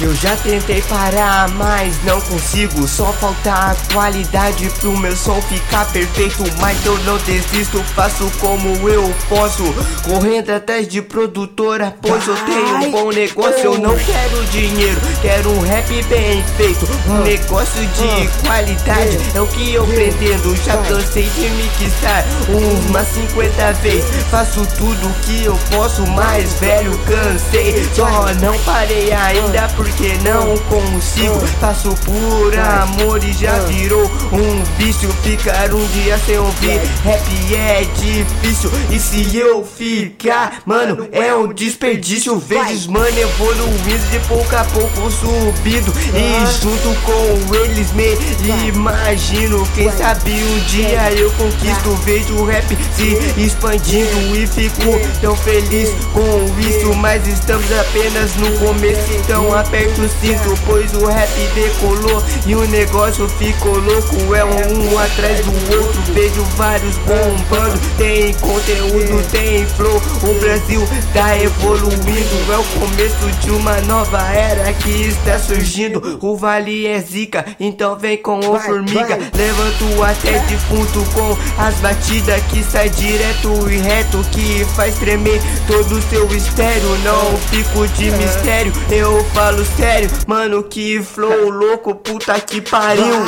Eu já tentei parar, mas não consigo. Só falta a qualidade pro meu som ficar perfeito. Mas eu não desisto, faço como eu posso, correndo atrás de produtora, pois eu tenho um bom negócio. Eu não quero dinheiro, quero um rap bem feito, um negócio de qualidade, é o que eu pretendo. Já cansei de mixar umas 50 vezes, faço tudo que eu posso, mas velho, cansei. Só não parei ainda porque não consigo. Faço por amor e já virou um vício. Ficar um dia sem ouvir rap é difícil, e se eu ficar, mano, é um desperdício. Vezes, mano, evoluindo de pouco a pouco subindo, e junto com eles me imagino. Quem sabe um dia eu conquisto, vejo o rap se expandindo e fico tão feliz com isso. Mas estamos apenas no começo, então aperta o cinto, pois o rap decolou e o negócio ficou louco. É um atrás do outro, vejo vários bombando. Tem conteúdo, tem flow, o Brasil tá evoluindo. É o começo de uma nova era que está surgindo. O Vale é zica, então vem com o Formiga. Levanto até defunto com as batidas que sai direto e reto, que faz tremer todo o seu estéreo. Não fico de mistério, eu falo sério, mano, que flow louco, puta que pariu.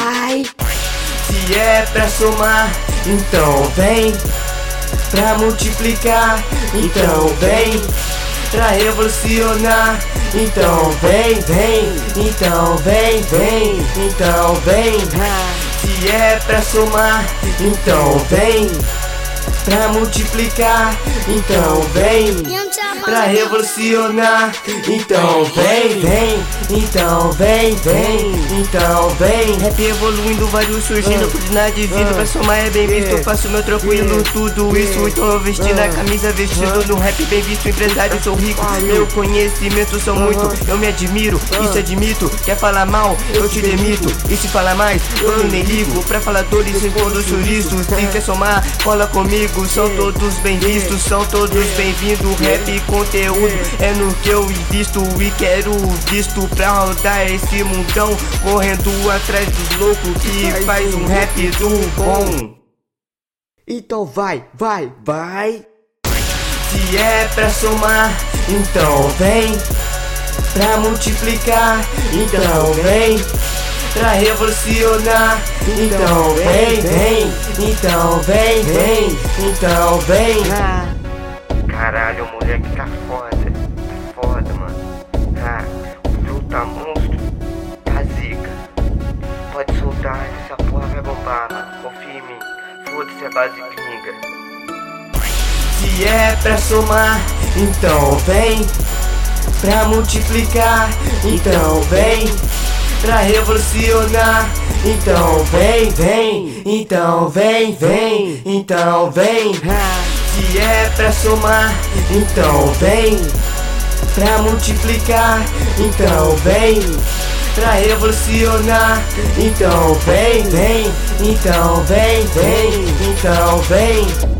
Se é pra somar, então vem. Pra multiplicar, então vem. Pra revolucionar, então vem, vem. Então vem, vem. Então vem. Se é pra somar, então vem. Pra multiplicar, então vem. Pra revolucionar, então vem, vem. Então vem, vem. Então vem. Rap evoluindo, vários surgindo, oportunidade de vida. Pra somar é bem visto, eu faço meu tranquilo, tudo isso. Então eu vestindo a camisa, vestido no rap bem visto. Empresário, sou rico, meu conhecimento são muito. Eu me admiro, isso admito. Quer falar mal, eu te demito. E se falar mais, eu nem ligo. Pra faladores, sem todos chouriços. Se quer somar, cola comigo. São todos bem vistos, são todos bem-vindos. Rap conteúdo é no que eu invisto, e quero visto pra rodar esse mundão, correndo atrás dos loucos que faz um rap do bom. Então vai, vai, vai. Se é pra somar, então vem. Pra multiplicar, então vem. Pra revolucionar, então vem, vem. Então vem, vem. Então vem. Caralho, o moleque tá foda. Tá foda, mano. O flow tá monstro. Tá zica. Pode soltar, essa porra vai bombar, mano. Confia em mim. Foda-se a base gringa. Se é pra somar, então vem. Pra multiplicar, então vem. Pra revolucionar, então vem, vem. Então vem, vem. Então vem. Se é pra somar, então vem. Pra multiplicar, então vem. Pra revolucionar, então vem, vem. Então vem, vem. Então vem.